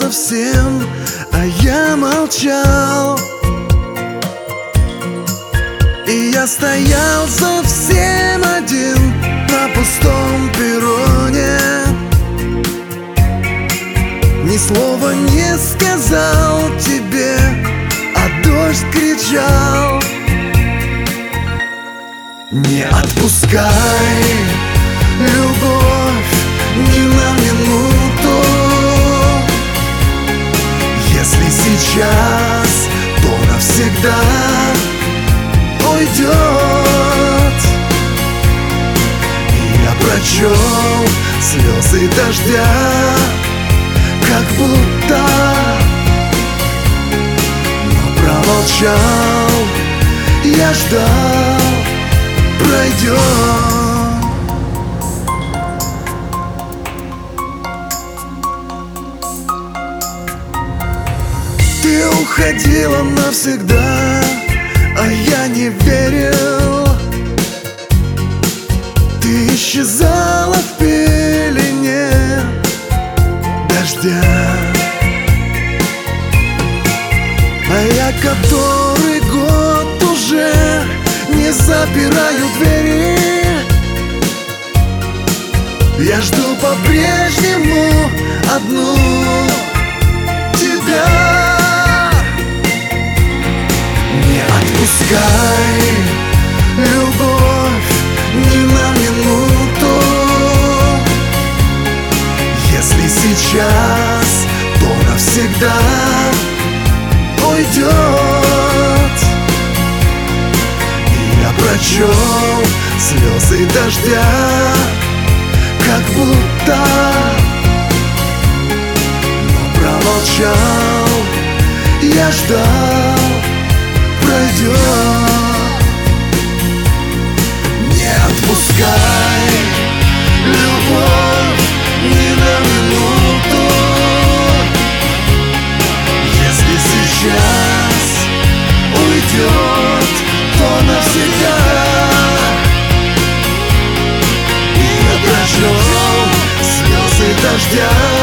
совсем, а я молчал. И я стоял совсем один на пустом перроне. Ни слова не сказал тебе, а дождь кричал: не отпускай, любовь, ни на минуту. Если сейчас, то навсегда уйдет. И я прочел слезы дождя, как будто, но промолчал. Я ждал, пройдет. Ты уходила навсегда, а я не верил. Ты исчезала в пелене дождя, а я который год уже не запираю двери. Я жду по-прежнему одну тебя. Не отпускай, любовь, ни на минуту. Если сейчас, то навсегда уйдет. И я прочел слезы дождя, как будто, но промолчал. Я ждал, пройдет. Не отпускай, любовь, ни на минуту. Если сейчас уйдет, то навсегда. И я прочел слезы дождя,